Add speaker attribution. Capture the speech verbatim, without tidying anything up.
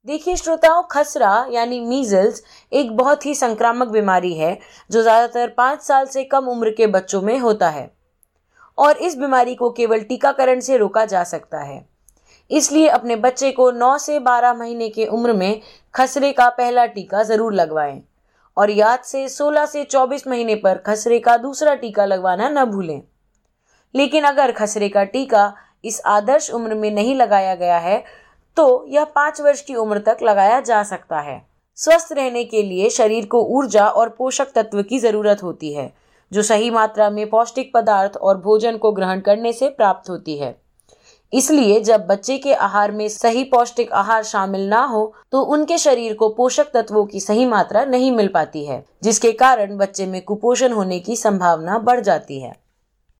Speaker 1: देखिए श्रोताओं, खसरा यानी मीजल्स एक बहुत ही संक्रामक बीमारी है जो ज्यादातर पाँच साल से कम उम्र के बच्चों में होता है और इस बीमारी को केवल टीकाकरण से रोका जा सकता है। इसलिए अपने बच्चे को नौ से बारह महीने की उम्र में खसरे का पहला टीका जरूर लगवाएं और याद से सोलह से चौबीस महीने पर खसरे का दूसरा टीका लगवाना न भूलें। लेकिन अगर खसरे का टीका इस आदर्श उम्र में नहीं लगाया गया है तो यह पाँच वर्ष की उम्र तक लगाया जा सकता है। स्वस्थ रहने के लिए शरीर को ऊर्जा और पोषक तत्व की जरूरत होती है जो सही मात्रा में पौष्टिक पदार्थ और भोजन को ग्रहण करने से प्राप्त होती है। इसलिए जब बच्चे के आहार में सही पौष्टिक आहार शामिल ना हो तो उनके शरीर को पोषक तत्वों की सही मात्रा नहीं मिल पाती है, जिसके कारण बच्चे में कुपोषण होने की संभावना बढ़ जाती है।